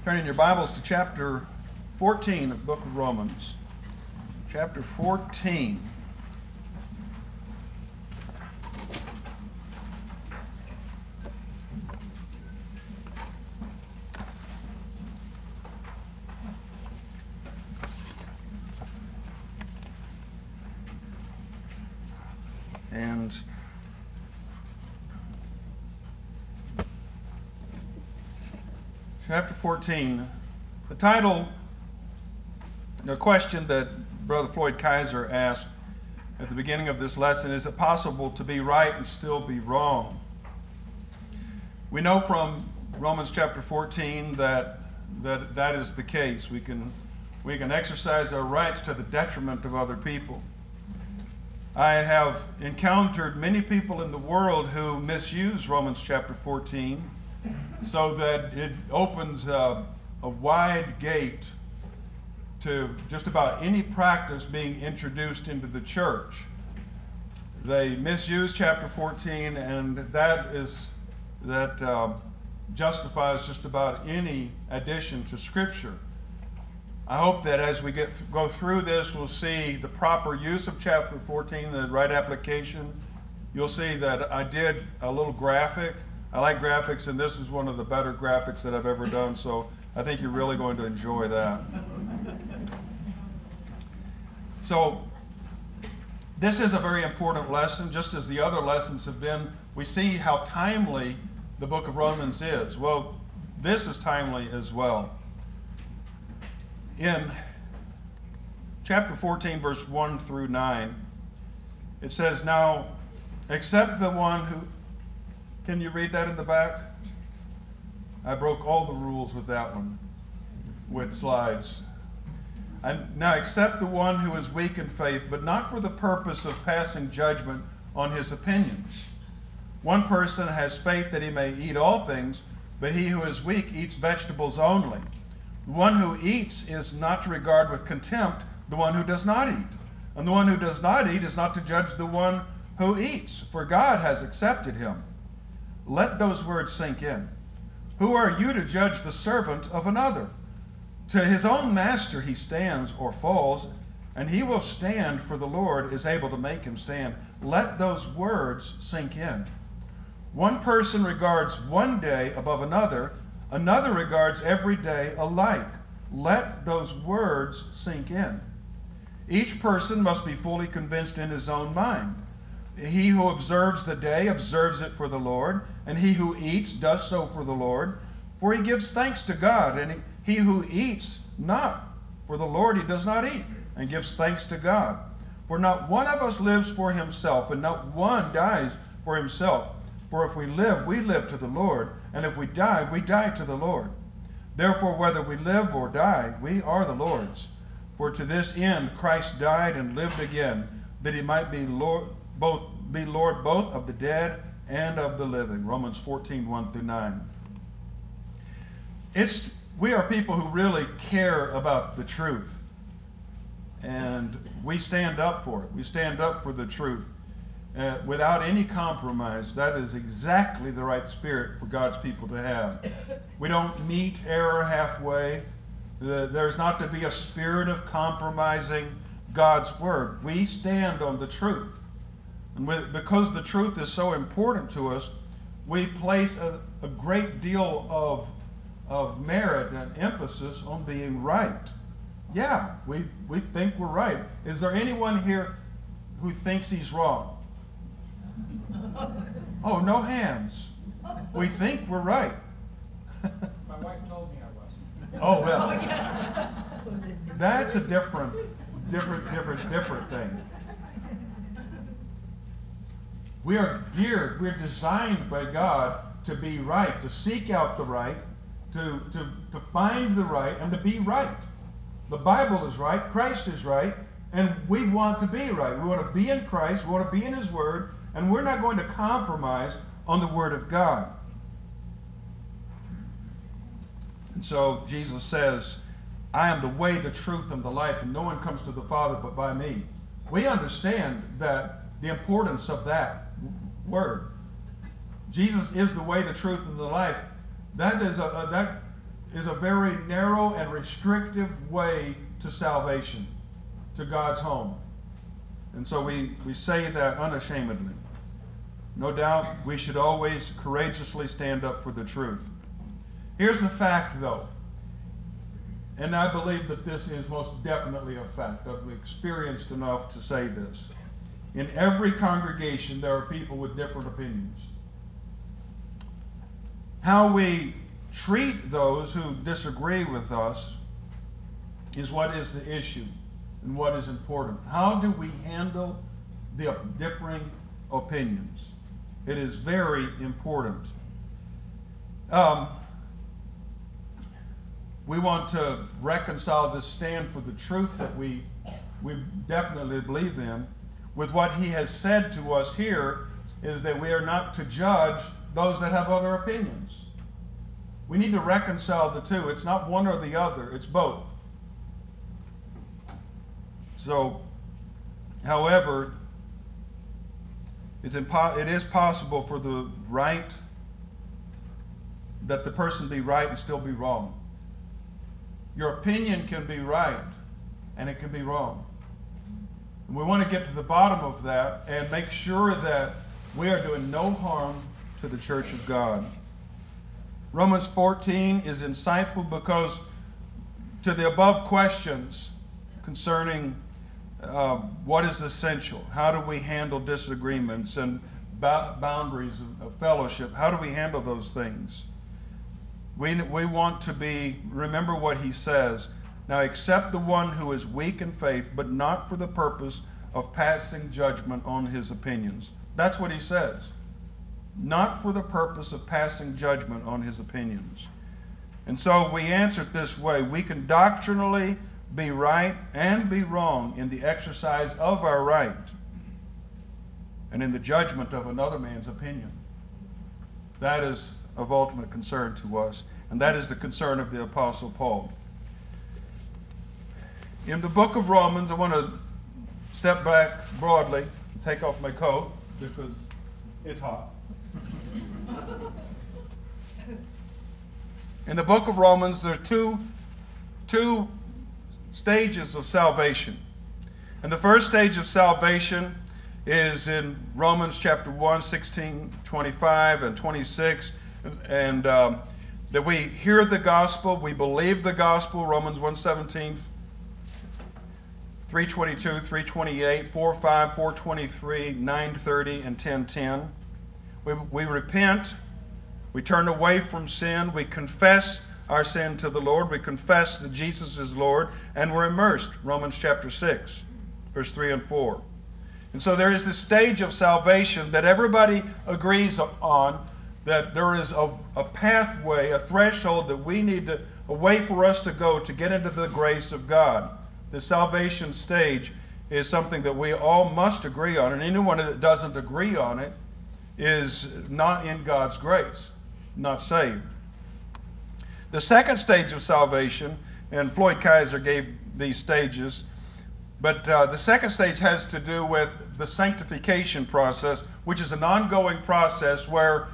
Turning your Bibles to chapter 14 of the book of Romans. Chapter 14. And chapter 14, the title, the question that Brother Floyd Kaiser asked at the beginning of this lesson, is it possible to be right and still be wrong? We know from Romans chapter 14 that is the case. We can exercise our rights to the detriment of other people. I have encountered many people in the world who misuse Romans chapter 14 so that it opens a wide gate to just about any practice being introduced into the church. They misuse chapter 14, and that justifies just about any addition to Scripture. I hope that as we go through this, we'll see the proper use of chapter 14, the right application. You'll see that I did a little graphic. I like graphics, and this is one of the better graphics that I've ever done, so I think you're really going to enjoy that. So, this is a very important lesson, just as the other lessons have been. We see how timely the book of Romans is. Well, this is timely as well. In chapter 14, verse 1 through 9, it says, "Now, except the one who..." Can you read that in the back? I broke all the rules with that one, with slides. "And now, except the one who is weak in faith, but not for the purpose of passing judgment on his opinions. One person has faith that he may eat all things, but he who is weak eats vegetables only. The one who eats is not to regard with contempt the one who does not eat. And the one who does not eat is not to judge the one who eats, for God has accepted him." Let those words sink in. "Who are you to judge the servant of another? To his own master he stands or falls, and he will stand, for the Lord is able to make him stand." Let those words sink in. "One person regards one day above another, another regards every day alike." Let those words sink in. "Each person must be fully convinced in his own mind. He who observes the day observes it for the Lord, and he who eats does so for the Lord, for he gives thanks to God. And he who eats not for the Lord, he does not eat, and gives thanks to God. For not one of us lives for himself, and not one dies for himself. For if we live to the Lord, and if we die to the Lord. Therefore, whether we live or die, we are the Lord's. For to this end Christ died and lived again, that he might be Lord both of the dead and of the living." Romans 14, 1 through 9. We are people who really care about the truth. And we stand up for it. We stand up for the truth. Without any compromise. That is exactly the right spirit for God's people to have. We don't meet error halfway. There's not to be a spirit of compromising God's word. We stand on the truth. And because the truth is so important to us, we place a great deal of merit and emphasis on being right. Yeah, we think we're right. Is there anyone here who thinks he's wrong? Oh, no hands. We think we're right. My wife told me I wasn't. Oh, well. That's a different thing. We are geared, we're designed by God to be right, to seek out the right, to find the right, and to be right. The Bible is right, Christ is right, and we want to be right. We want to be in Christ, we want to be in his word, and we're not going to compromise on the word of God. And so Jesus says, "I am the way, the truth, and the life, and no one comes to the Father but by me." We understand that the importance of that word. Jesus is the way, the truth, and the life. That is a very narrow and restrictive way to salvation, to God's home. And so we say that unashamedly. No doubt we should always courageously stand up for the truth. Here's the fact, though, and I believe that this is most definitely a fact. I've experienced enough to say this. In every congregation, there are people with different opinions. How we treat those who disagree with us is what is the issue and what is important. How do we handle the differing opinions? It is very important. We want to reconcile this stand for the truth that we definitely believe in with what he has said to us here, is that we are not to judge those that have other opinions. We need to reconcile the two. It's not one or the other, it's both. So, however, it is possible for the right, that the person be right and still be wrong. Your opinion can be right and it can be wrong. And we want to get to the bottom of that and make sure that we are doing no harm to the church of God. Romans 14 is insightful because to the above questions concerning what is essential, how do we handle disagreements and boundaries of fellowship, how do we handle those things? We want to remember what he says. Now accept the one who is weak in faith, but not for the purpose of passing judgment on his opinions. That's what he says. Not for the purpose of passing judgment on his opinions. And so we answer it this way. We can doctrinally be right and be wrong in the exercise of our right and in the judgment of another man's opinion. That is of ultimate concern to us, and that is the concern of the Apostle Paul. In the book of Romans, I want to step back broadly and take off my coat because it's hot. In the book of Romans, there are two stages of salvation. And the first stage of salvation is in Romans chapter 1, 16, 25, and 26. And that we hear the gospel, we believe the gospel, Romans 1:17, 3:22, 3:28, 4:5, 4:23, 9:30, and 10:10. We repent, we turn away from sin, we confess our sin to the Lord, we confess that Jesus is Lord, and we're immersed, Romans chapter 6, verse 3 and 4. And so there is this stage of salvation that everybody agrees on, that there is a pathway, a threshold that we need to, a way for us to go to get into the grace of God. The salvation stage is something that we all must agree on, and anyone that doesn't agree on it is not in God's grace, not saved. The second stage of salvation, and Floyd Kaiser gave these stages, but the second stage has to do with the sanctification process, which is an ongoing process where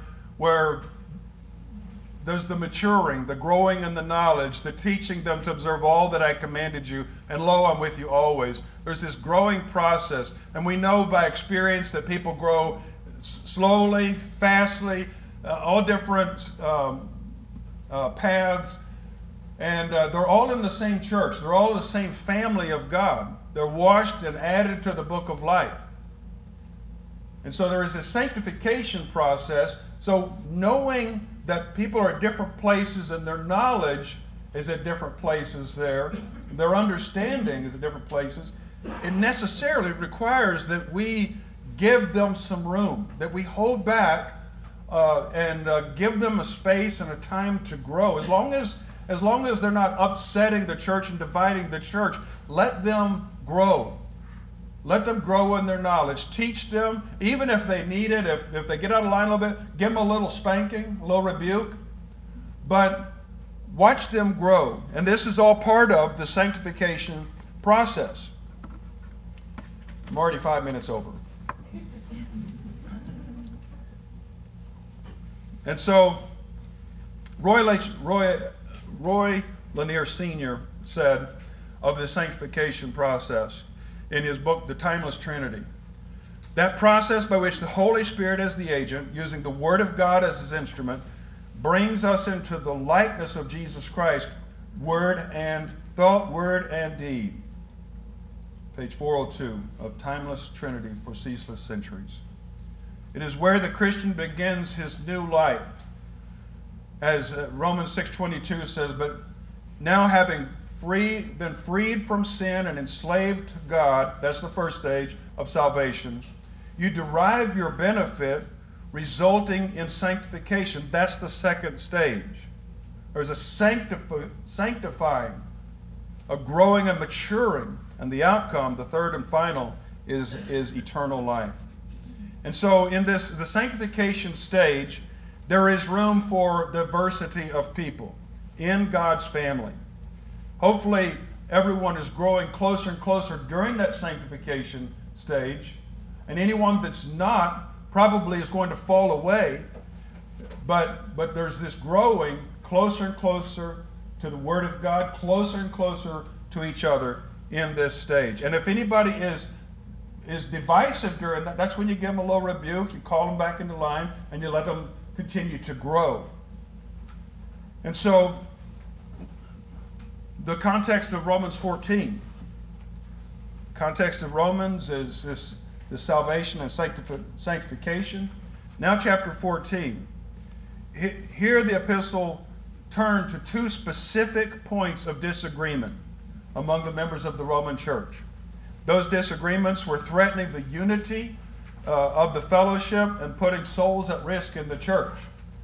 there's the maturing, the growing in the knowledge, the teaching them to observe all that I commanded you, and lo, I'm with you always. There's this growing process, and we know by experience that people grow slowly, fastly, all different paths, and they're all in the same church. They're all in the same family of God. They're washed and added to the book of life. And so there is a sanctification process. So knowing that people are at different places and their knowledge is at different places there, their understanding is at different places, it necessarily requires that we give them some room, that we hold back and give them a space and a time to grow. As long as they're not upsetting the church and dividing the church, let them grow. Let them grow in their knowledge. Teach them, even if they need it, if they get out of line a little bit, give them a little spanking, a little rebuke. But watch them grow. And this is all part of the sanctification process. I'm already 5 minutes over. And so Roy Roy Lanier Sr. said of the sanctification process in his book, The Timeless Trinity. That process by which the Holy Spirit as the agent, using the Word of God as his instrument, brings us into the likeness of Jesus Christ, word and thought, word and deed. Page 402 of Timeless Trinity for Ceaseless Centuries. It is where the Christian begins his new life. As Romans 6:22 says, but now having been freed from sin and enslaved to God, that's the first stage of salvation, you derive your benefit resulting in sanctification. That's the second stage. There's a sanctifying, a growing and maturing, and the outcome, the third and final, is eternal life. And so in the sanctification stage, there is room for diversity of people in God's family. Hopefully, everyone is growing closer and closer during that sanctification stage, and anyone that's not probably is going to fall away, but there's this growing closer and closer to the Word of God, closer and closer to each other in this stage. And if anybody is divisive during that, that's when you give them a little rebuke, you call them back into line, and you let them continue to grow. And so, the context of Romans 14, context of Romans is this salvation and sanctification. Now chapter 14. Here the epistle turned to two specific points of disagreement among the members of the Roman church. Those disagreements were threatening the unity of the fellowship and putting souls at risk in the church.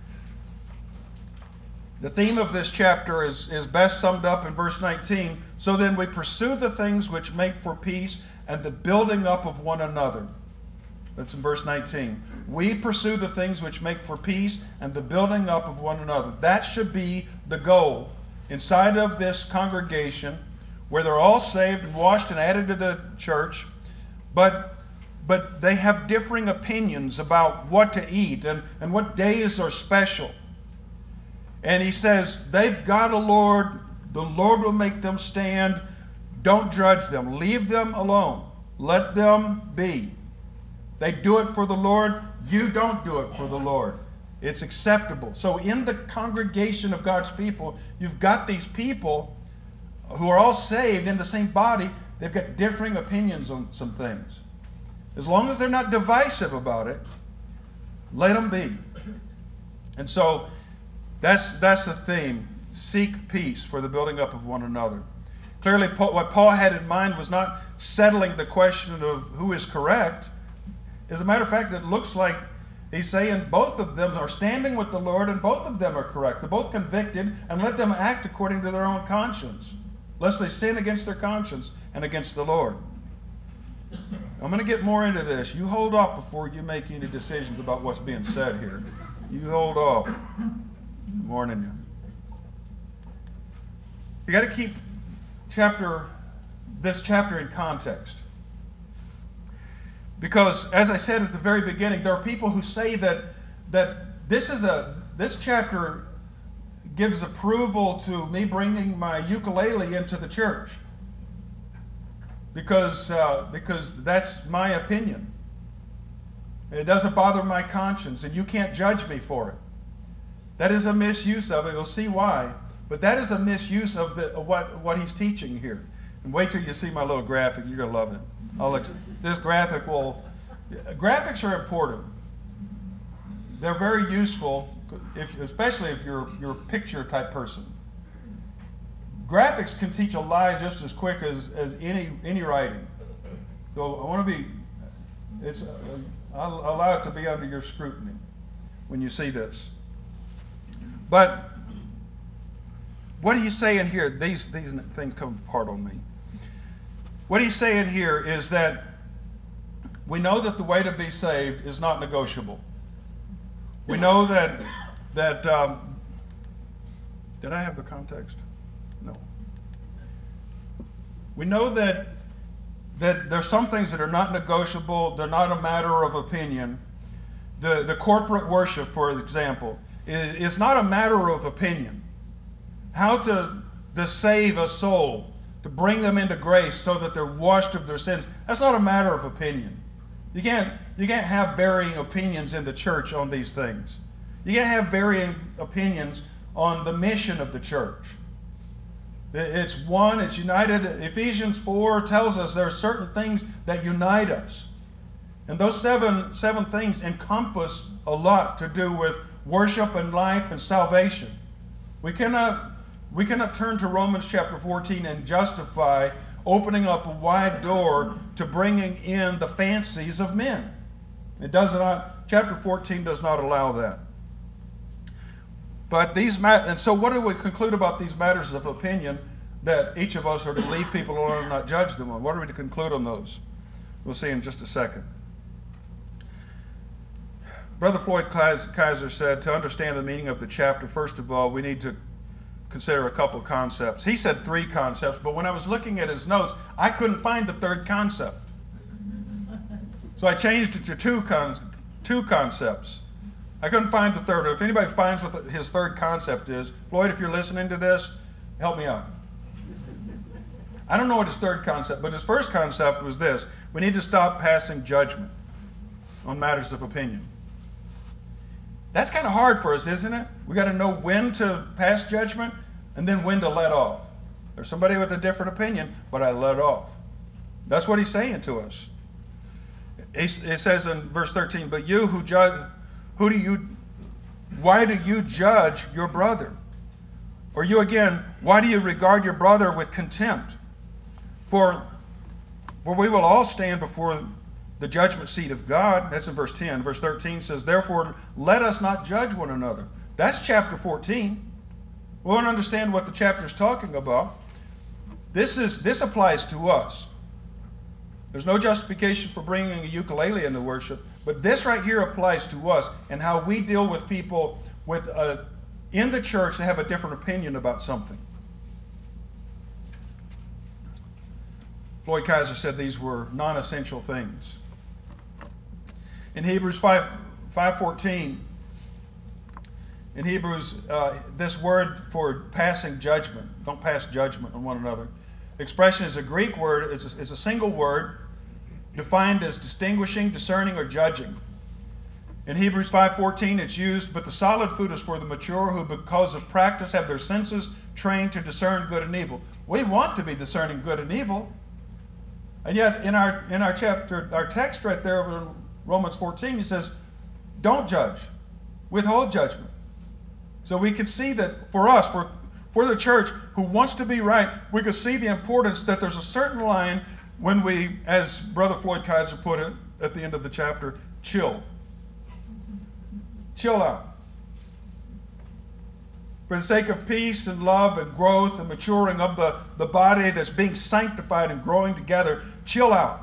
The theme of this chapter is best summed up in verse 19. So then we pursue the things which make for peace and the building up of one another. That's in verse 19. We pursue the things which make for peace and the building up of one another. That should be the goal inside of this congregation where they're all saved and washed and added to the church, but they have differing opinions about what to eat and what days are special. And he says, they've got a Lord. The Lord will make them stand. Don't judge them. Leave them alone. Let them be. They do it for the Lord. You don't do it for the Lord. It's acceptable. So in the congregation of God's people, you've got these people who are all saved in the same body. They've got differing opinions on some things. As long as they're not divisive about it, let them be. And so that's the theme. Seek peace for the building up of one another. Clearly, what Paul had in mind was not settling the question of who is correct. As a matter of fact, it looks like he's saying both of them are standing with the Lord and both of them are correct. They're both convicted, and let them act according to their own conscience, lest they sin against their conscience and against the Lord. I'm going to get more into this. You hold off before you make any decisions about what's being said here. You hold off. Good morning, you. You got to keep this chapter in context. Because, as I said at the very beginning, there are people who say that this chapter gives approval to me bringing my ukulele into the church. Because that's my opinion. It doesn't bother my conscience, and you can't judge me for it. That is a misuse of it. You'll see why. But that is a misuse of what he's teaching here. And wait till you see my little graphic. You're going to love it. This graphic graphics are important. They're very useful, especially if you're a picture type person. Graphics can teach a lie just as quick as any writing. So I want to I'll allow it to be under your scrutiny when you see this. But what he's saying here, these things come apart on me. What he's saying here is that we know that the way to be saved is not negotiable. We know that did I have the context? No. We know that there's some things that are not negotiable. They're not a matter of opinion. The corporate worship, for example, is not a matter of opinion. how to save a soul, to bring them into grace so that they're washed of their sins. That's not a matter of opinion. You can't have varying opinions in the church on these things. You can't have varying opinions on the mission of the church. It's one, it's united. Ephesians 4 tells us there are certain things that unite us. And those seven things encompass a lot to do with worship and life and salvation. We cannot turn to Romans chapter 14 and justify opening up a wide door to bringing in the fancies of men. It does not. Chapter 14 does not allow that. But and so what do we conclude about these matters of opinion that each of us are to leave people alone and not judge them on? What are we to conclude on those? We'll see in just a second. Brother Floyd Kaiser said, to understand the meaning of the chapter, first of all, we need to consider a couple concepts. He said 3 concepts, but when I was looking at his notes, I couldn't find the 3rd concept. So I changed it to 2 concepts. I couldn't find the 3rd. If anybody finds what his 3rd concept is, Floyd, if you're listening to this, help me out. I don't know what his 3rd concept, but his first concept was this: we need to stop passing judgment on matters of opinion. That's kind of hard for us, isn't it? We got to know when to pass judgment and then when to let off. There's somebody with a different opinion, but I let off. That's what he's saying to us. It says in verse 13, but you who judge, why do you judge your brother? Or you again, why do you regard your brother with contempt? For we will all stand before the judgment seat of God. That's in verse 10. Verse 13 says, therefore, let us not judge one another. That's chapter 14. We want to understand what the chapter is talking about. This applies to us. There's no justification for bringing a ukulele into worship, but this right here applies to us and how we deal with people in the church that have a different opinion about something. Floyd Kaiser said these were non-essential things. In Hebrews 5:14, in Hebrews, this word for passing judgment, don't pass judgment on one another. The expression is a Greek word. It's a single word defined as distinguishing, discerning, or judging. In Hebrews 5:14, it's used, but the solid food is for the mature who, because of practice, have their senses trained to discern good and evil. We want to be discerning good and evil. And yet, in our chapter, our text right there over in Romans 14, he says, don't judge. Withhold judgment. So we can see that for us, for the church who wants to be right, we can see the importance that there's a certain line when we, as Brother Floyd Kaiser put it at the end of the chapter, chill. Chill out. For the sake of peace and love and growth and maturing of the body that's being sanctified and growing together, chill out.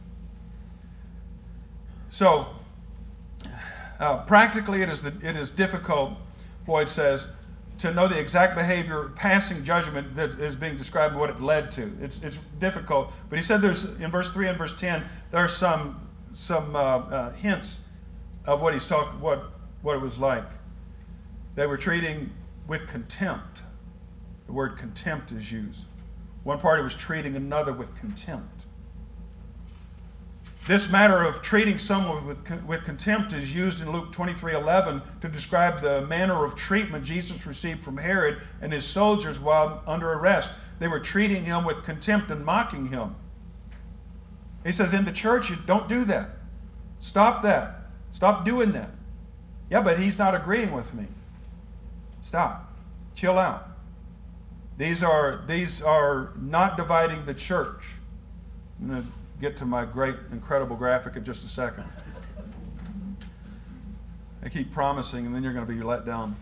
So, practically it is difficult, Floyd says, to know the exact behavior, passing judgment that is being described and what it led to. It's difficult. But he said there's, in verse 3 and verse 10, there are some hints of what he's talking, what it was like. They were treating with contempt. The word contempt is used. One party was treating another with contempt. This matter of treating someone with contempt is used in Luke 23:11 to describe the manner of treatment Jesus received from Herod and his soldiers while under arrest. They were treating him with contempt and mocking him. He says, in the church, you don't do that. Stop that. Stop doing that. Yeah, but he's not agreeing with me. Stop. Chill out. These are not dividing the church. I'm going to get to my great, incredible graphic in just a second. I keep promising, and then you're going to be let down.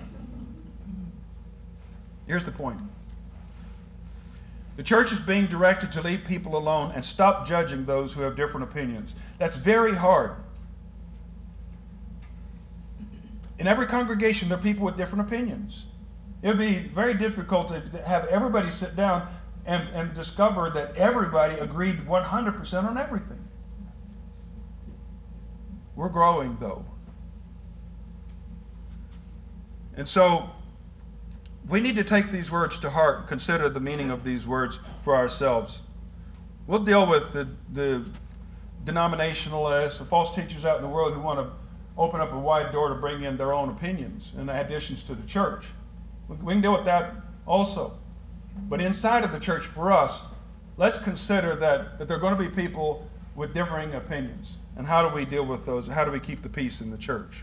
Here's the point. The church is being directed to leave people alone and stop judging those who have different opinions. That's very hard. In every congregation, there are people with different opinions. It would be very difficult to have everybody sit down and discover that everybody agreed 100% on everything. We're growing, though. And so we need to take these words to heart and consider the meaning of these words for ourselves. We'll deal with the denominationalists, the false teachers out in the world who want to open up a wide door to bring in their own opinions and additions to the church. We can deal with that also. But inside of the church, for us, let's consider that there are going to be people with differing opinions. And how do we deal with those? How do we keep the peace in the church?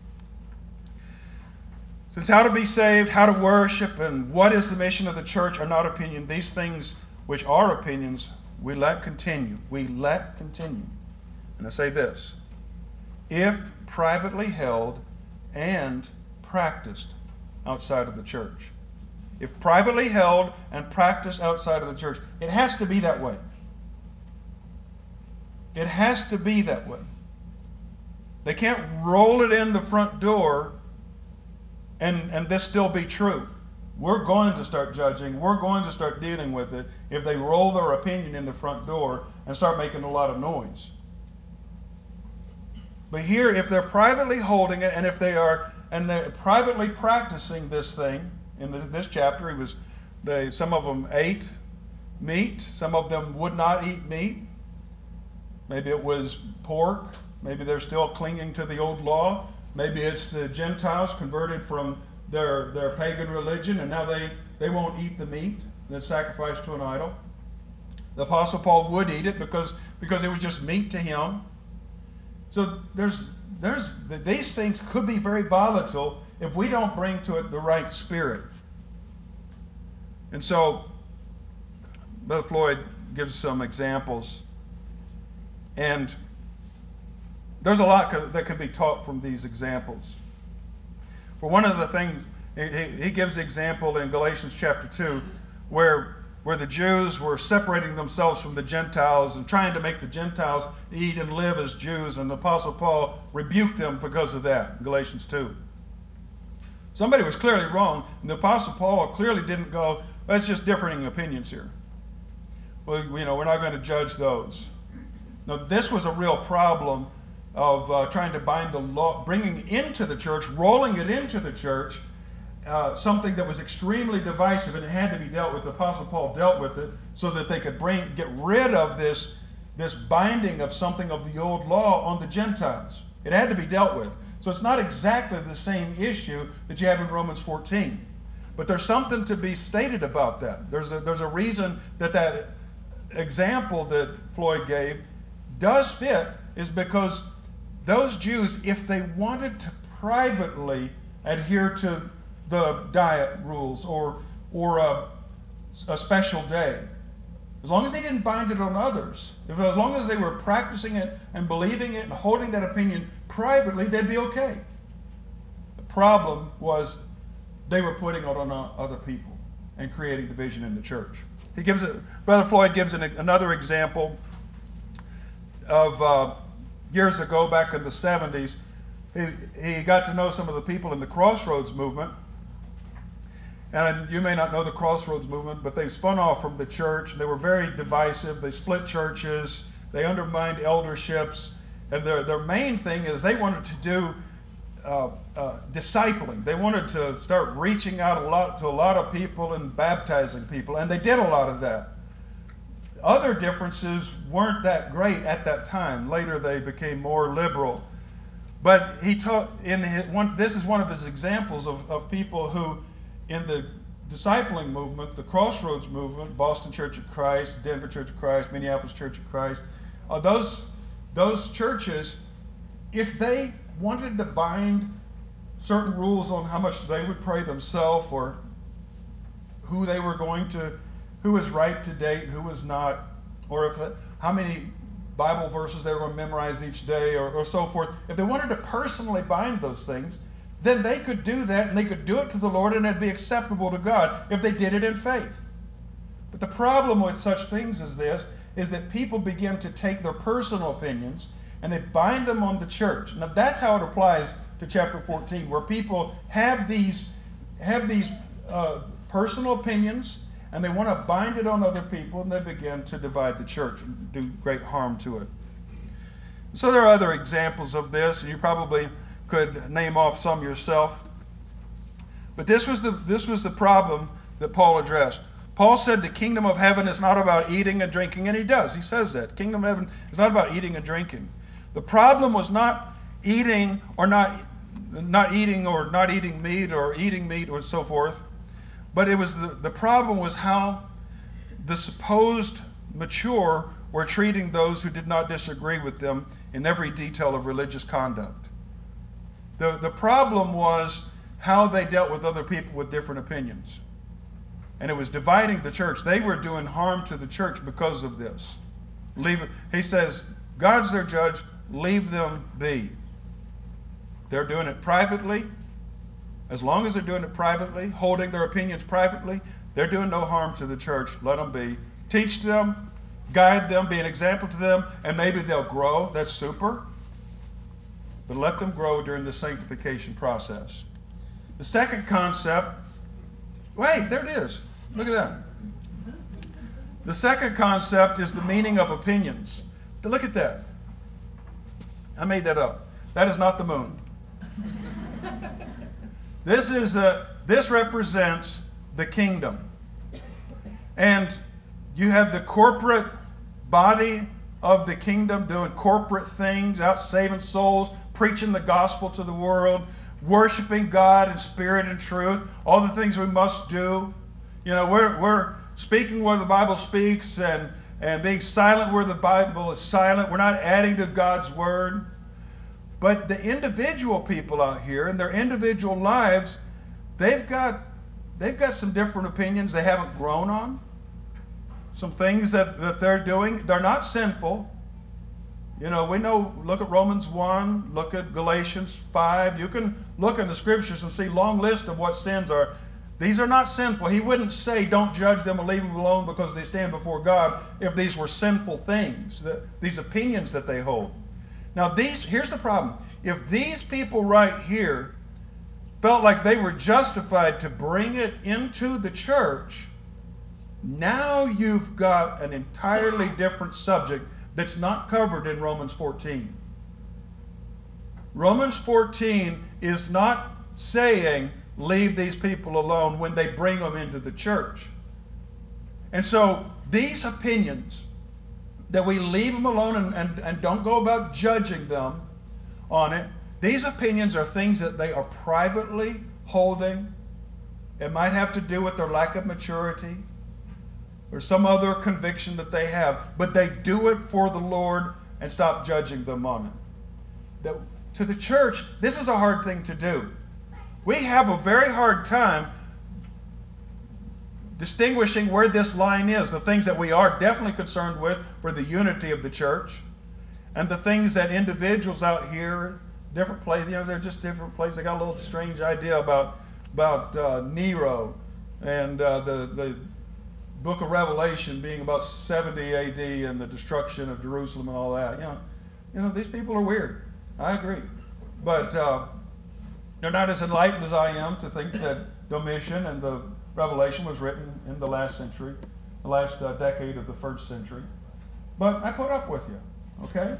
Since how to be saved, how to worship, and what is the mission of the church are not opinion, these things which are opinions, we let continue. We let continue. And I say this: if privately held and practiced outside of the church. If privately held and practiced outside of the church, it has to be that way. It has to be that way. They can't roll it in the front door and this still be true. We're going to start judging. We're going to start dealing with it if they roll their opinion in the front door and start making a lot of noise. But here, if they're privately holding it, and if they're privately practicing this thing, in this chapter, some of them ate meat, some of them would not eat meat. Maybe it was pork. Maybe they're still clinging to the old law. Maybe it's the Gentiles converted from their pagan religion, and now they won't eat the meat that's sacrificed to an idol. The Apostle Paul would eat it because it was just meat to him. So these things could be very volatile if we don't bring to it the right spirit. And so Brother Floyd gives some examples. And there's a lot that can be taught from these examples. For one of the things, he gives the example in Galatians chapter 2 where the Jews were separating themselves from the Gentiles and trying to make the Gentiles eat and live as Jews, and the Apostle Paul rebuked them because of that in Galatians 2. Somebody was clearly wrong, and the Apostle Paul clearly didn't go, that's just differing opinions here. Well, we're not going to judge those. No, this was a real problem of trying to bind the law, bringing into the church, rolling it into the church, something that was extremely divisive, and it had to be dealt with. The Apostle Paul dealt with it so that they could get rid of this binding of something of the old law on the Gentiles. It had to be dealt with. So it's not exactly the same issue that you have in Romans 14. But there's something to be stated about that. There's a reason that example that Floyd gave does fit, is because those Jews, if they wanted to privately adhere to the diet rules or a special day, as long as they didn't bind it on others, as long as they were practicing it and believing it and holding that opinion privately, they'd be okay. The problem was they were putting it on other people and creating division in the church. Brother Floyd gives another example of years ago, back in the 70s. He got to know some of the people in the Crossroads movement. And you may not know the Crossroads movement, but they spun off from the church. They were very divisive. They split churches. They undermined elderships. And their main thing is they wanted to do discipling. They wanted to start reaching out to a lot of people and baptizing people. And they did a lot of that. Other differences weren't that great at that time. Later they became more liberal. But he taught this is one of his examples of people who, in the discipling movement, the Crossroads movement, Boston Church of Christ, Denver Church of Christ, Minneapolis Church of Christ, those churches, if they wanted to bind certain rules on how much they would pray themselves, or who was right to date, who was not, or how many Bible verses they were going to memorize each day, or so forth, if they wanted to personally bind those things, then they could do that, and they could do it to the Lord, and it'd be acceptable to God if they did it in faith. But the problem with such things as this is that people begin to take their personal opinions and they bind them on the church. Now that's how it applies to chapter 14, where people have these personal opinions, and they want to bind it on other people, and they begin to divide the church and do great harm to it. So there are other examples of this, and you probably could name off some yourself. But this was the problem that Paul addressed. Paul said the kingdom of heaven is not about eating and drinking, and he does. He says that. Kingdom of heaven is not about eating and drinking. The problem was not eating or not eating meat or eating meat or so forth. But it was the problem was how the supposed mature were treating those who did not disagree with them in every detail of religious conduct. The problem was how they dealt with other people with different opinions. And it was dividing the church. They were doing harm to the church because of this. He says, God's their judge, leave them be. They're doing it privately. As long as they're doing it privately, holding their opinions privately, they're doing no harm to the church. Let them be. Teach them, guide them, be an example to them, and maybe they'll grow. That's super. But let them grow during the sanctification process. The second concept, wait, there it is. Look at that. The second concept is the meaning of opinions. Look at that. I made that up. That is not the moon. This represents the kingdom. And you have the corporate body of the kingdom doing corporate things, out saving souls, preaching the gospel to the world, worshiping God in spirit and truth, all the things we must do. You know, we're speaking where the Bible speaks and being silent where the Bible is silent. We're not adding to God's word. But the individual people out here in their individual lives, they've got some different opinions they haven't grown on. Some things that they're doing, they're not sinful. You know, look at Romans 1, look at Galatians 5. You can look in the scriptures and see a long list of what sins are. These are not sinful. He wouldn't say don't judge them and leave them alone because they stand before God if these were sinful things, these opinions that they hold. Now here's the problem. If these people right here felt like they were justified to bring it into the church, now you've got an entirely different subject that's not covered in Romans 14. Romans 14 is not saying leave these people alone when they bring them into the church. And so these opinions, that we leave them alone and don't go about judging them on it, these opinions are things that they are privately holding. It might have to do with their lack of maturity or some other conviction that they have, but they do it for the Lord and stop judging them on it. To the church, this is a hard thing to do. We have a very hard time distinguishing where this line is, the things that we are definitely concerned with for the unity of the church, and the things that individuals out here, different places, they're just different places. They got a little strange idea about Nero and the book of Revelation being about 70 AD and the destruction of Jerusalem and all that. These people are weird. I agree. But they're not as enlightened as I am to think that Domitian and the Revelation was written in the last century, the last decade of the first century. But I put up with you, okay?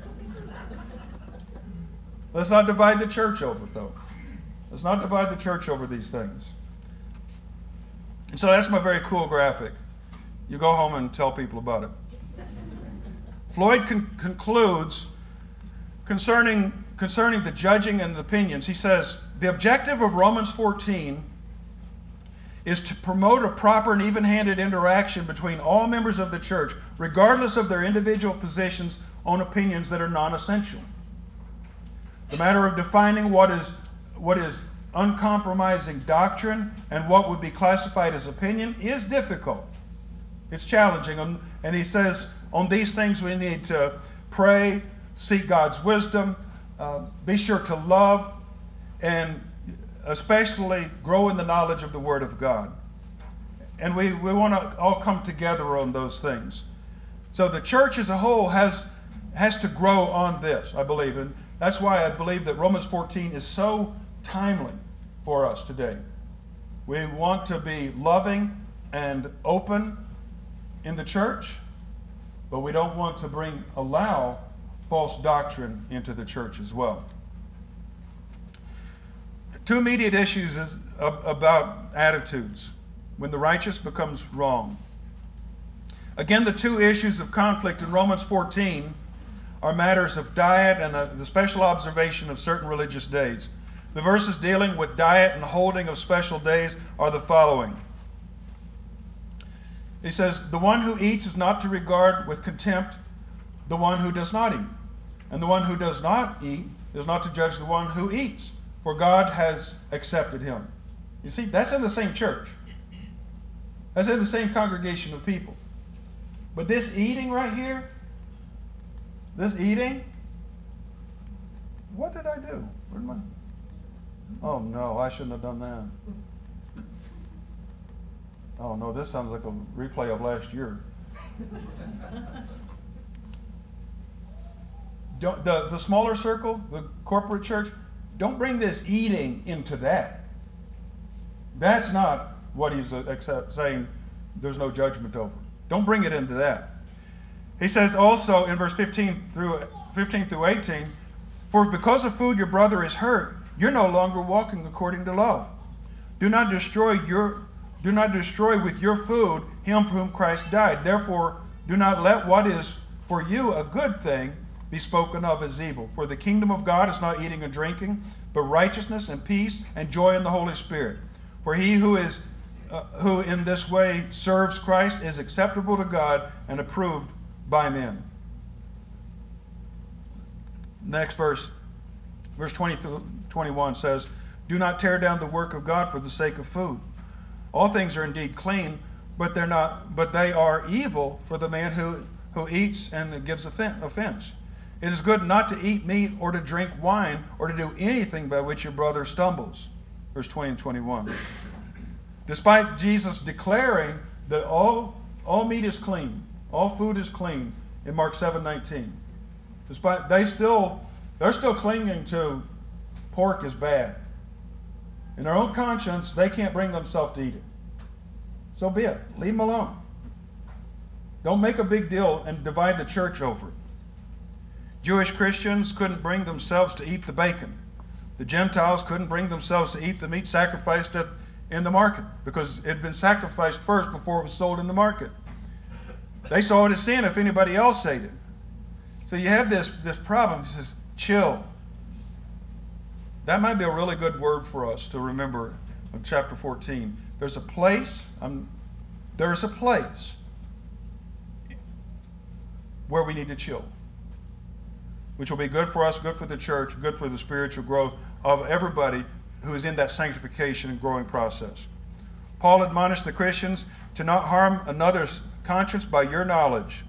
Let's not divide the church over it, though. Let's not divide the church over these things. And so that's my very cool graphic. You go home and tell people about it. Floyd concludes concerning the judging and the opinions. He says, the objective of Romans 14 is to promote a proper and even-handed interaction between all members of the church, regardless of their individual positions on opinions that are non-essential. The matter of defining what is uncompromising doctrine and what would be classified as opinion is difficult. It's challenging. And he says, on these things we need to pray, seek God's wisdom, be sure to love, and especially grow in the knowledge of the Word of God. And we want to all come together on those things. So the church as a whole has to grow on this, I believe. And that's why I believe that Romans 14 is so timely for us today. We want to be loving and open in the church, but we don't want to allow false doctrine into the church as well. Two immediate issues about attitudes when the righteous becomes wrong. Again, the two issues of conflict in Romans 14 are matters of diet and the special observation of certain religious days. The verses dealing with diet and holding of special days are the following. He says, the one who eats is not to regard with contempt the one who does not eat. And the one who does not eat is not to judge the one who eats, for God has accepted him. You see, that's in the same church. That's in the same congregation of people. But this eating right here, this eating, what did I do? Where did oh no, I shouldn't have done that. Oh no, this sounds like a replay of last year. The smaller circle, the corporate church, don't bring this eating into that. That's not what he's saying there's no judgment over. Don't bring it into that. He says also in verse 15 through 18, for because of food your brother is hurt, you're no longer walking according to law. Do not destroy with your food him for whom Christ died. Therefore, do not let what is for you a good thing be spoken of as evil. For the kingdom of God is not eating and drinking, but righteousness and peace and joy in the Holy Spirit. For he who in this way serves Christ is acceptable to God and approved by men. Next verse 20 through 21 says, do not tear down the work of God for the sake of food. All things are indeed clean, but they are evil for the man who eats and gives offense. It is good not to eat meat or to drink wine or to do anything by which your brother stumbles. Verse 20 and 21. Despite Jesus declaring that all meat is clean, all food is clean in Mark 7:19. Despite they're still clinging to pork is bad. In their own conscience, they can't bring themselves to eat it. So be it. Leave them alone. Don't make a big deal and divide the church over it. Jewish Christians couldn't bring themselves to eat the bacon. The Gentiles couldn't bring themselves to eat the meat sacrificed in the market because it had been sacrificed first before it was sold in the market. They saw it as sin if anybody else ate it. So you have this problem. He says, chill. That might be a really good word for us to remember in chapter 14. There's a place where we need to chill, which will be good for us, good for the church, good for the spiritual growth of everybody who is in that sanctification and growing process. Paul admonished the Christians to not harm another's conscience by your knowledge.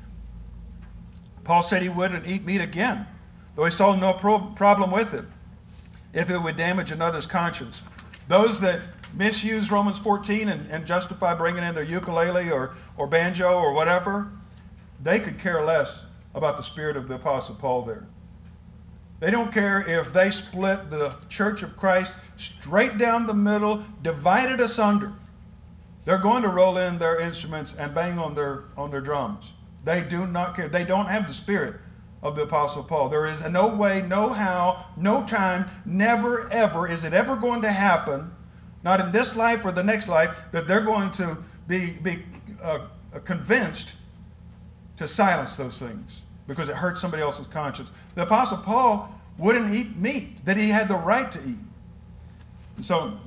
Paul said he wouldn't eat meat again, though he saw no problem with it, if it would damage another's conscience. Those that misuse Romans 14 and justify bringing in their ukulele or banjo or whatever, they could care less about the spirit of the Apostle Paul there. They don't care if they split the church of Christ straight down the middle, divided asunder. They're going to roll in their instruments and bang on their drums. They do not care. They don't have the spirit of the Apostle Paul. There is no way, no how, no time, never, ever is it ever going to happen, not in this life or the next life, that they're going to be convinced to silence those things because it hurts somebody else's conscience. The Apostle Paul wouldn't eat meat that he had the right to eat. And so,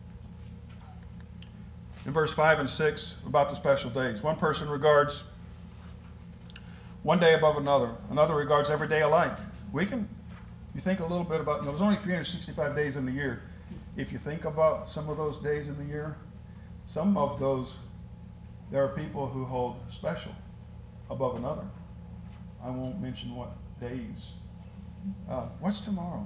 in verse 5 and 6, about the special days, one person regards one day above another. Another regards every day alike. You think a little bit about, there's only 365 days in the year. If you think about some of those days in the year, some of those, there are people who hold special above another. I won't mention what days. What's tomorrow?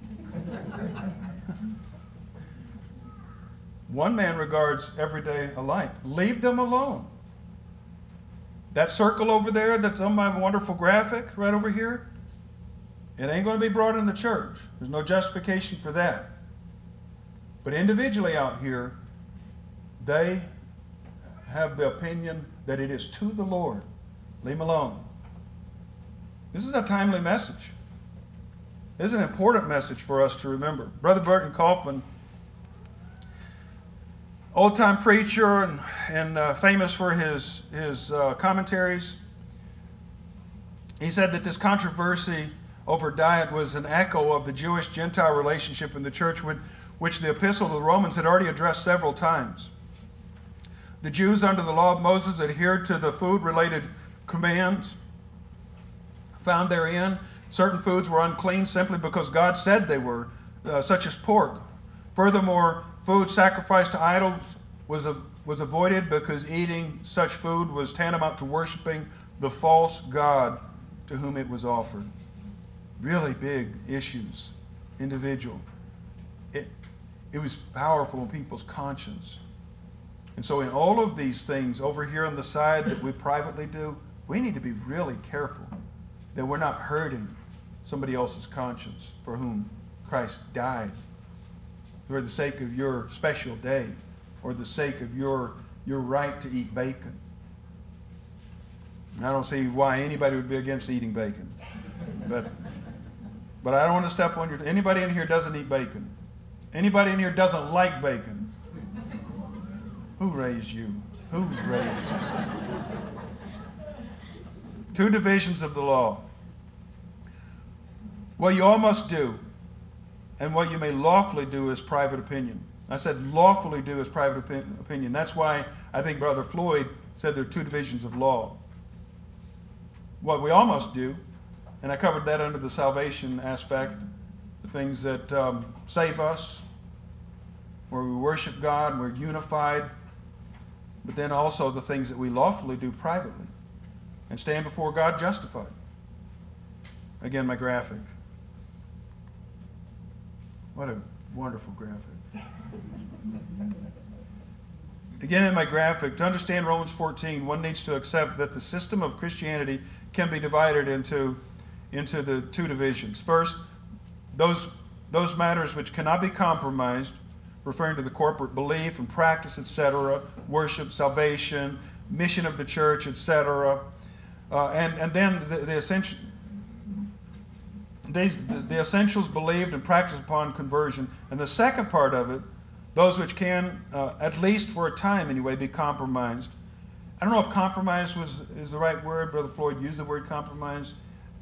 One man regards every day alike. Leave them alone. That circle over there that's on my wonderful graphic right over here, it ain't going to be brought in the church. There's no justification for that. But individually out here, they have the opinion that it is to the Lord. Leave them alone. This is a timely message. This is an important message for us to remember. Brother Burton Kaufman old-time preacher and famous for his commentaries. He said that this controversy over diet was an echo of the Jewish-Gentile relationship in the church, which the Epistle to the Romans had already addressed several times. The Jews under the law of Moses adhered to the food-related commands found therein. Certain foods were unclean simply because God said they were, such as pork. Furthermore, food sacrificed to idols was avoided because eating such food was tantamount to worshiping the false god to whom it was offered. Really big issues, individual. It was powerful in people's conscience. And so in all of these things over here on the side that we privately do, we need to be really careful that we're not hurting somebody else's conscience for whom Christ died, for the sake of your special day, or the sake of your right to eat bacon. I don't see why anybody would be against eating bacon. But I don't want to step on your... Anybody in here doesn't eat bacon? Anybody in here doesn't like bacon? Who raised you? Who raised you? Two divisions of the law. What you all must do, and what you may lawfully do is private opinion. I said lawfully do is private opinion. That's why I think Brother Floyd said there are two divisions of law. What we all must do, and I covered that under the salvation aspect, the things that save us, where we worship God, we're unified, but then also the things that we lawfully do privately and stand before God justified. Again, my graphic. What a wonderful graphic. Again, in my graphic, to understand Romans 14, one needs to accept that the system of Christianity can be divided into the two divisions. First, those matters which cannot be compromised, referring to the corporate belief and practice, etc., worship, salvation, mission of the church, etc., and then the essentials believed and practiced upon conversion. And the second part of it, those which can, at least for a time anyway, be compromised. I don't know if compromise is the right word. Brother Floyd used the word compromise.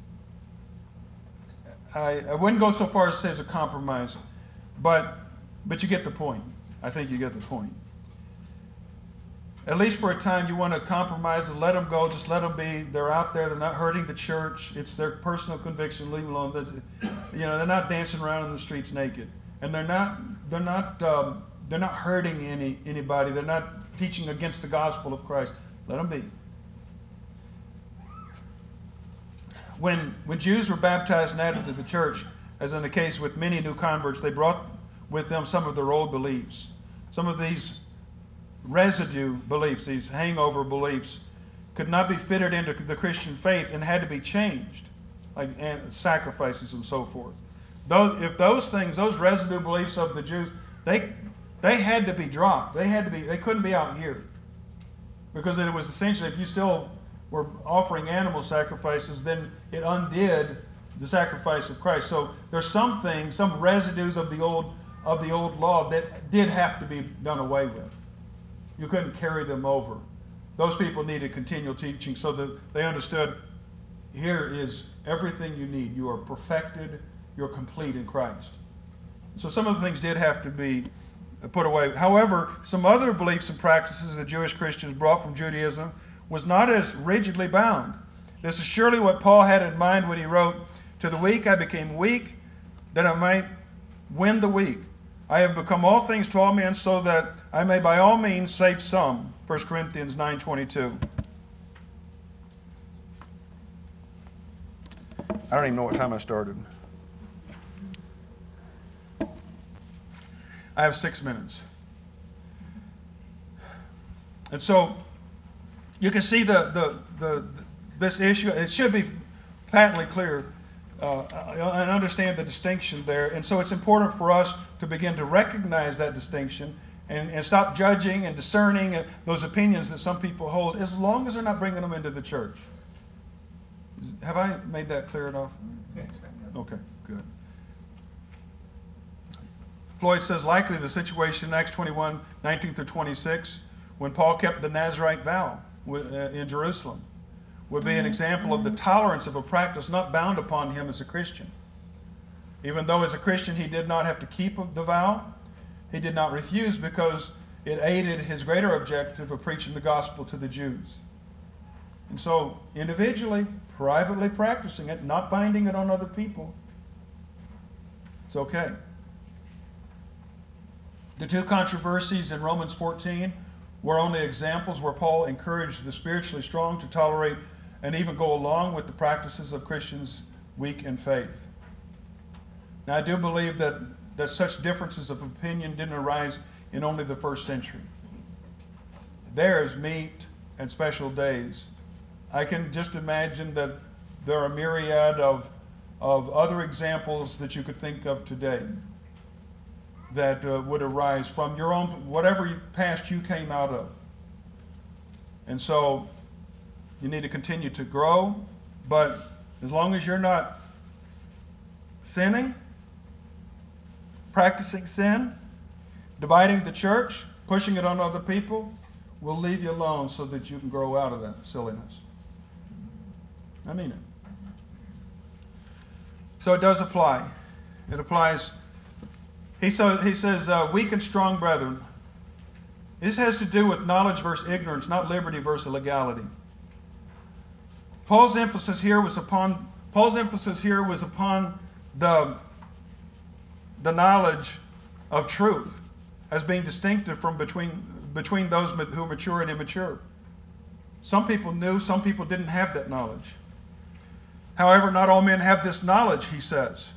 I wouldn't go so far as to say it's a compromise, but you get the point. I think you get the point. At least for a time, you want to compromise and let them go. Just let them be. They're out there. They're not hurting the church. It's their personal conviction. Leave them alone. They're not dancing around in the streets naked, and they're not hurting anybody. They're not teaching against the gospel of Christ. Let them be. When Jews were baptized and added to the church, as in the case with many new converts, they brought with them some of their old beliefs. Some of these residue beliefs, these hangover beliefs, could not be fitted into the Christian faith and had to be changed, like sacrifices and so forth. If those things, those residue beliefs of the Jews, they had to be dropped. They couldn't be out here, because it was essentially, if you still were offering animal sacrifices, then it undid the sacrifice of Christ. So there's some things, some residues of the old law that did have to be done away with. You couldn't carry them over. Those people needed continual teaching so that they understood, here is everything you need. You are perfected. You're complete in Christ. So some of the things did have to be put away. However, some other beliefs and practices that Jewish Christians brought from Judaism was not as rigidly bound. This is surely what Paul had in mind when he wrote, "To the weak I became weak, that I might win the weak. I have become all things to all men, so that I may by all means save some." 1 Corinthians 9:22. I don't even know what time I started. I have 6 minutes. And so you can see this issue. It should be patently clear and understand the distinction there. And so it's important for us to begin to recognize that distinction and stop judging and discerning those opinions that some people hold, as long as they're not bringing them into the church. Have I made that clear enough? Okay, good. Floyd says likely the situation in Acts 21, 19 through 26, when Paul kept the Nazirite vow in Jerusalem, would be an example of the tolerance of a practice not bound upon him as a Christian. Even though as a Christian he did not have to keep the vow, he did not refuse because it aided his greater objective of preaching the gospel to the Jews. And so individually, privately practicing it, not binding it on other people, it's okay. The two controversies in Romans 14 were only examples where Paul encouraged the spiritually strong to tolerate and even go along with the practices of Christians weak in faith. Now, I do believe that such differences of opinion didn't arise in only the first century. There is meat and special days. I can just imagine that there are a myriad of other examples that you could think of today that would arise from your own, whatever past you came out of. And so you need to continue to grow, but as long as you're not sinning, practicing sin, dividing the church, pushing it on other people, we'll leave you alone so that you can grow out of that silliness. I mean it. So it does apply. It applies. He says, weak and strong brethren. This has to do with knowledge versus ignorance, not liberty versus legality. Paul's emphasis here was upon the knowledge of truth as being distinctive from between those who are mature and immature. Some people knew, some people didn't have that knowledge. However, not all men have this knowledge, he says.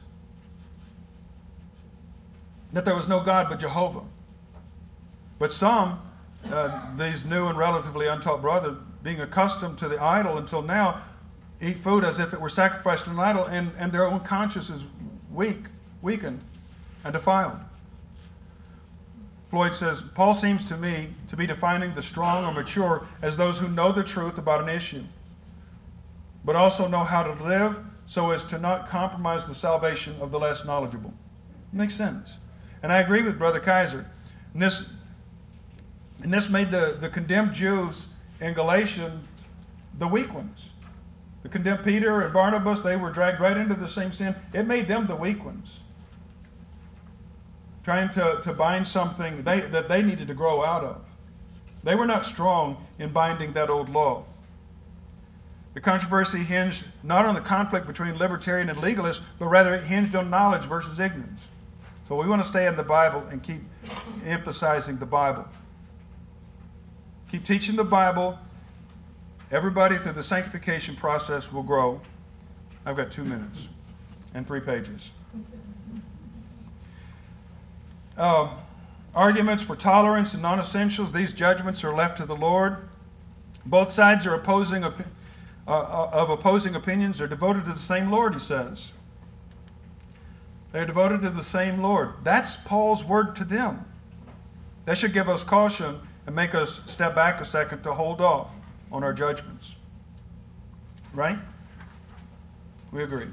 That there was no God but Jehovah. But some, these new and relatively untaught brothers, being accustomed to the idol until now, eat food as if it were sacrificed to an idol, and their own conscience is weakened, and defiled. Floyd says, Paul seems to me to be defining the strong or mature as those who know the truth about an issue, but also know how to live so as to not compromise the salvation of the less knowledgeable. Makes sense. And I agree with Brother Kaiser. And this made the condemned Jews in Galatia the weak ones. The condemned Peter and Barnabas, they were dragged right into the same sin. It made them the weak ones. Trying to bind something that they needed to grow out of. They were not strong in binding that old law. The controversy hinged not on the conflict between libertarian and legalist, but rather it hinged on knowledge versus ignorance. So we want to stay in the Bible and keep emphasizing the Bible. Keep teaching the Bible. Everybody through the sanctification process will grow. I've got 2 minutes and 3 pages. Arguments for tolerance and non-essentials, these judgments are left to the Lord. Both sides are opposing opinions are devoted to the same Lord, he says. They're devoted to the same Lord. That's Paul's word to them. That should give us caution and make us step back a second to hold off on our judgments. Right? We agree.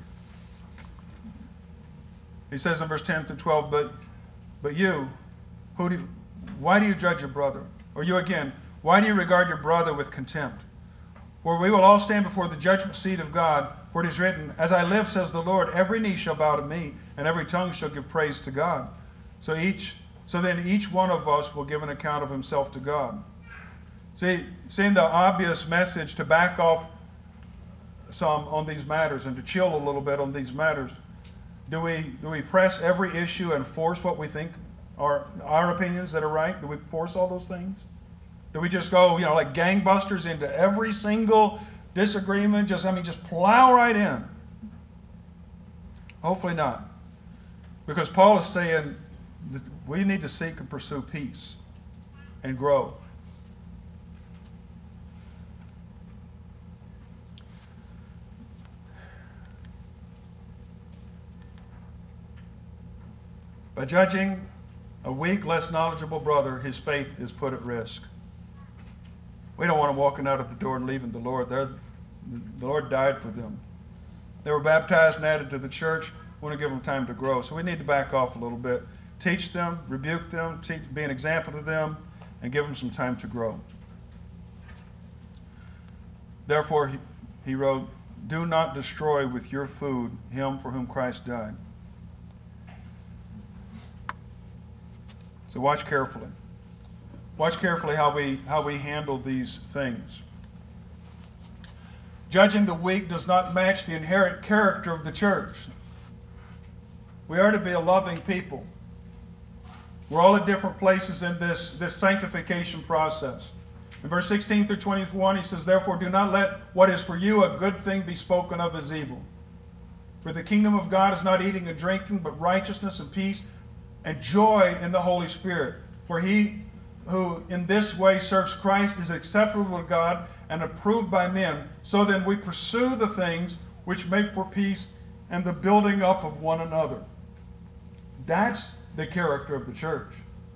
He says in verse 10 through 12, but you, why do you judge your brother? Or you again, why do you regard your brother with contempt? For we will all stand before the judgment seat of God, for it is written, as I live, says the Lord, every knee shall bow to me, and every tongue shall give praise to God. So then each one of us will give an account of himself to God. Seeing the obvious message to back off some on these matters and to chill a little bit on these matters, do we press every issue and force what we think are our opinions that are right? Do we force all those things? Do we just go, like gangbusters into every single disagreement? Just plow right in? Hopefully not. Because Paul is saying that we need to seek and pursue peace and grow. By judging a weak, less knowledgeable brother, his faith is put at risk. We don't want them walking out of the door and leaving the Lord. The Lord died for them. They were baptized and added to the church. We want to give them time to grow. So we need to back off a little bit. teach them, rebuke them, be an example to them, and give them some time to grow. Therefore, he wrote, do not destroy with your food him for whom Christ died. So watch carefully. Watch carefully how we handle these things. Judging the weak does not match the inherent character of the church. We are to be a loving people. We're all at different places in this sanctification process. In verse 16 through 21, he says, therefore, do not let what is for you a good thing be spoken of as evil. For the kingdom of God is not eating and drinking, but righteousness and peace and joy in the Holy Spirit. For he who in this way serves Christ is acceptable to God and approved by men. So then we pursue the things which make for peace and the building up of one another. That's the character of the church.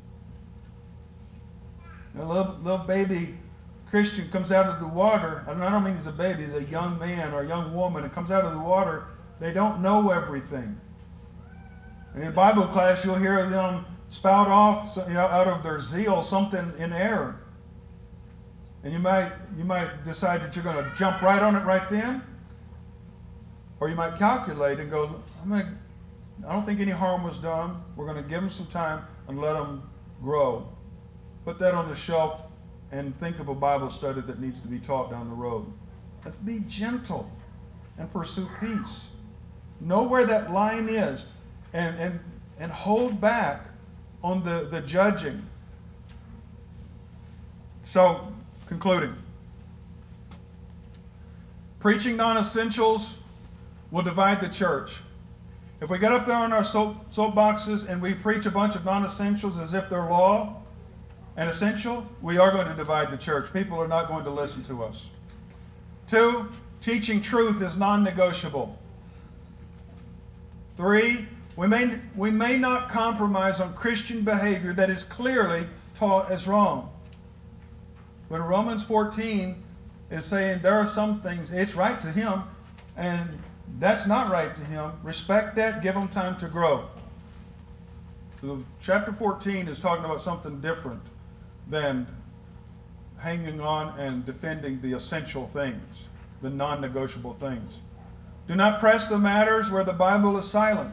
A little baby Christian comes out of the water, and I don't mean he's a baby, he's a young man or a young woman, and comes out of the water, they don't know everything. And in Bible class, you'll hear them spout off out of their zeal something in error. And you might decide that you're going to jump right on it right then, or you might calculate and go, I don't think any harm was done. We're going to give them some time and let them grow. Put that on the shelf and think of a Bible study that needs to be taught down the road. Let's be gentle and pursue peace. Know where that line is and hold back on the judging. So, concluding. Preaching non-essentials will divide the church. If we get up there on our soapboxes and we preach a bunch of non-essentials as if they're law and essential, we are going to divide the church. People are not going to listen to us. 2, teaching truth is non-negotiable. 3, we may not compromise on Christian behavior that is clearly taught as wrong. But Romans 14 is saying there are some things, it's right to him, and that's not right to him. Respect that, give him time to grow. So chapter 14 is talking about something different than hanging on and defending the essential things, the non-negotiable things. Do not press the matters where the Bible is silent.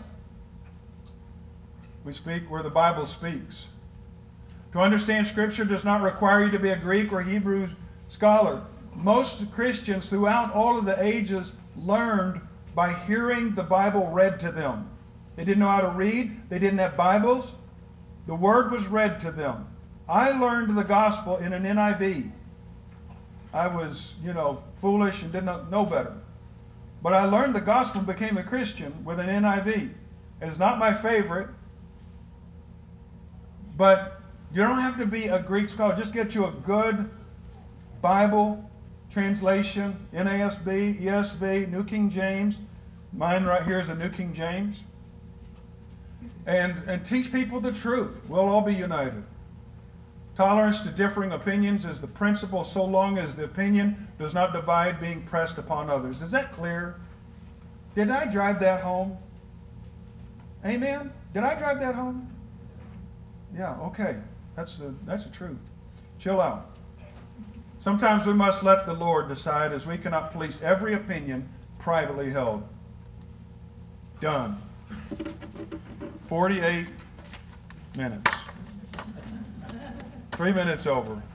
We speak where the Bible speaks. To understand Scripture does not require you to be a Greek or Hebrew scholar. Most Christians throughout all of the ages learned by hearing the Bible read to them. They didn't know how to read. They didn't have Bibles. The Word was read to them. I learned the gospel in an NIV. I was, foolish and did not know better. But I learned the gospel and became a Christian with an NIV. It's not my favorite, but you don't have to be a Greek scholar. Just get you a good Bible translation, NASB, ESV, New King James. Mine right here is a New King James. And teach people the truth. We'll all be united. Tolerance to differing opinions is the principle so long as the opinion does not divide being pressed upon others. Is that clear? Did I drive that home? Amen? Did I drive that home? Yeah, okay. That's the truth. Chill out. Sometimes we must let the Lord decide, as we cannot police every opinion privately held. Done. 48 minutes. 3 minutes over.